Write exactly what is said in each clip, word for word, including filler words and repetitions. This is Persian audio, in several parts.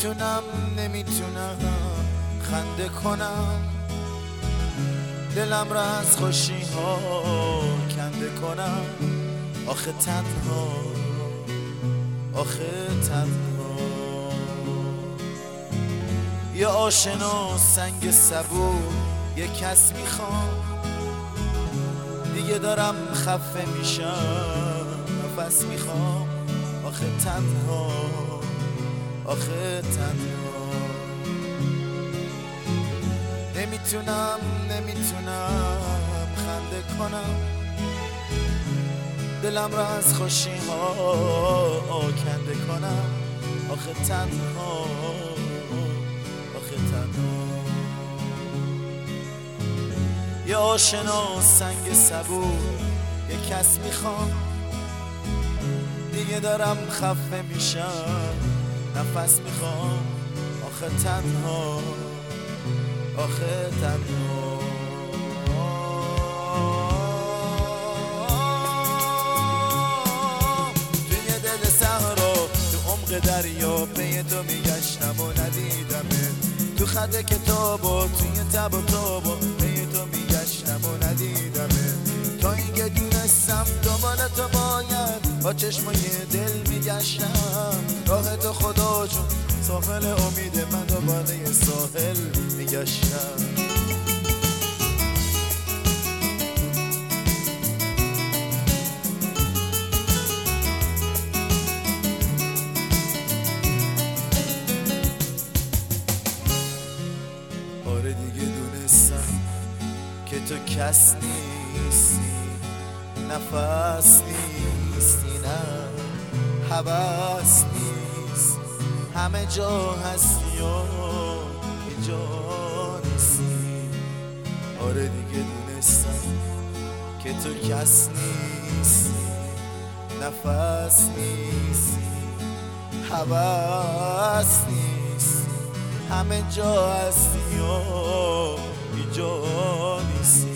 نمیتونم نمیتونم خنده کنم، دلم را از خوشی ها کنده کنم. آخه تنها آخه تنها یه آشنا سنگ صبور یه کس میخوام، دیگه دارم خفه میشم نفس میخوام. آخه تنها آخه تنها نمیتونم نمیتونم خنده کنم، دلم را از خوشی ها کنده کنم. آخه تنها آخه تنها یه آشنا سنگ صبور یه کس میخوام، دیگه دارم خفه میشم نفس میخوام. آخه تنها آخه تنها توی دل صحرا تو عمق دریا پی تو میگشتم و ندیدمه، تو خط کتابا توی تب و تابا پی تو میگشتم و ندیدمه. تا اینکه دونستم دنبال تو باید با چشمای دل میگشتم، راه تو خدا جون ساحل امید من دوباره ساحل میگشتم. آره دیگه دونستم که تو کس نیستی، نفس نیستی، نه هوس نیست، همه جا هستی و یه جا نیستی. آره دیگه دونستم که تو کس نیستی، نفس نیستی، هوس نیست، همه جا هستی و یه جا نیستی.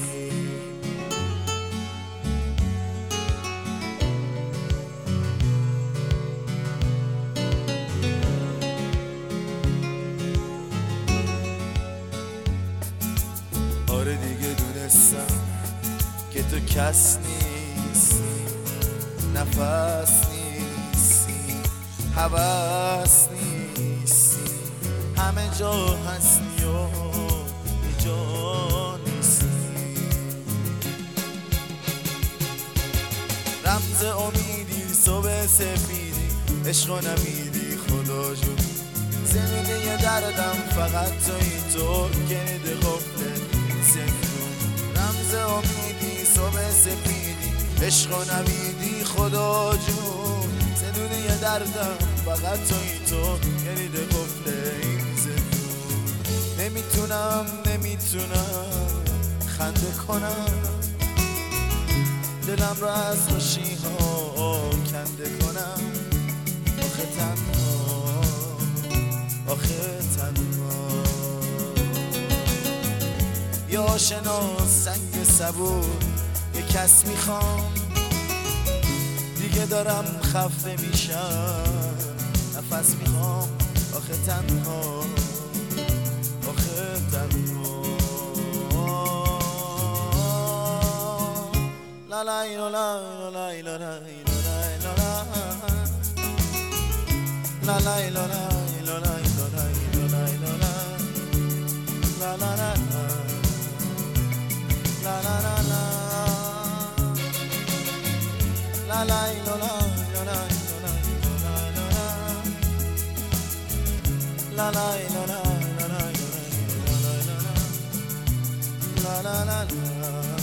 آره دیگه دونستم که تو کس نیستی، نفس نیستی، هوس نیستی، همه جا هستی و یه جا نیستی. رمز امیدی صبح سفیدی، عشق و نمیدی خدا جون، زندگی دردم فقط توی تو کلید قفل زندون. رمز امیدی صبح سفیدی، عشق و نمیدی خدا جون، زندگی دردم فقط توی تو کلید قفل زندون. نمیتونم نمیتونم خنده کنم، دلم را از خوشی ها کنده کنم. آخه تنها آخه تنها یه آشنا سنگ صبور یه کس میخوام، دیگه دارم خفه میشم نفس میخوام. آخه تنها آخه تنها لا لا لا لا لا لا لا لا لا لا la la la la